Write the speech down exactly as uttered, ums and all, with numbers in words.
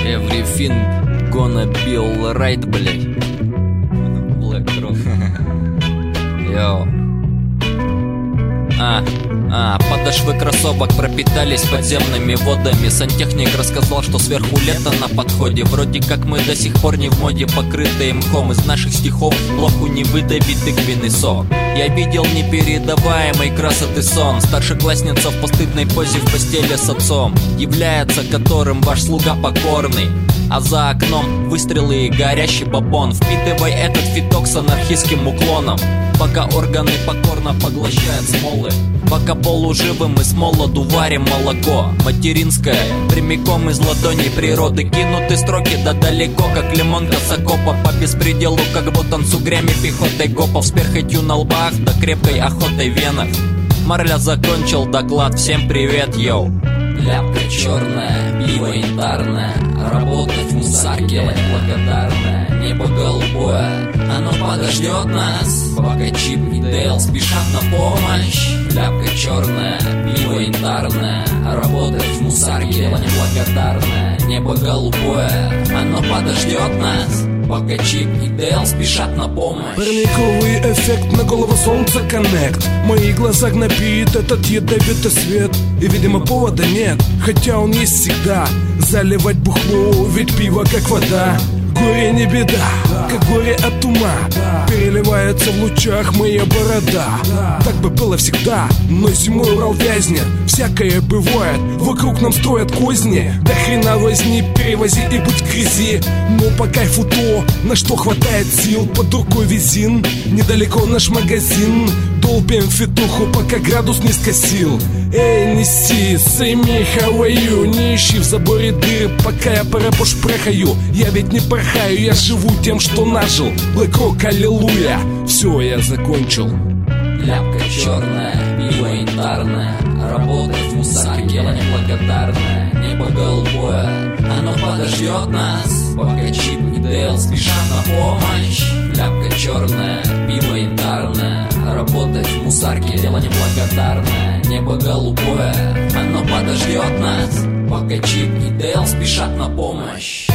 Everything gonna be alright, блять. Black Rock. Йоу. А, а, подошвы кроссовок пропитались подземными водами. Сантехник рассказал, что сверху лето на подходе. Вроде как мы до сих пор не в моде, покрытые мхом. Из наших стихов блоку не выдавит тыквенный сок. Я видел непередаваемый красоты сон. Старшеклассница в постыдной позе в постели с отцом, является которым ваш слуга покорный. А за окном выстрелы и горящий бабон. Впитывай этот фиток с анархистским уклоном, пока органы покорно поглощают смолы. Пока полуживым мы с молоду варим молоко материнское, прямиком из ладоней природы. Кинуты строки да далеко, как лимонка с окопа. По беспределу, как ботан с угрями пехотой гопов. С перхотью на лбах да крепкой охотой в венах. Марля закончил доклад, всем привет, йоу. Ляпка черная, пиво янтарное, работать в мусарке благодарное. Небо голубое, оно подождет нас, пока Чип и Дейл спешат на помощь. Ляпка черная, пиво янтарное, работать в мусарке благодарное. Небо голубое, оно подождет нас, пока Чип и Дейл спешат на помощь. Парниковый эффект, на голову солнца коннект. Мои глаза гнобит этот ядовитый свет. И, видимо, повода нет, хотя он есть всегда. Заливать бухло, ведь пиво как вода. Горе не беда, как горе от ума. Переливается в лучах моя борода. Так бы было всегда, но зимой Урал вязнет. Всякое бывает, вокруг нам строят козни. Да хрена возни, перевози и будь в грязи. Но по кайфу то, на что хватает сил. Под рукой визин, недалеко наш магазин. Долбим фитуху, пока градус не скосил. Эй, неси, say me how are you. Не ищи в заборе дыры, пока я по рэпу шпрехаю. Я ведь не порхаю, я живу тем, что нажил. Black Rock, аллилуйя, все, я закончил. Ляпка черная, пиво янтарное, работать в мусарке неблагодарное. Небо голубое, оно подождет нас, пока Чип и Дейл спешат на помощь. Ляпка черная, пиво янтарное, работать в мусарке дело неблагодарное. Небо голубое, оно подождет нас, пока Чип и Дейл спешат на помощь.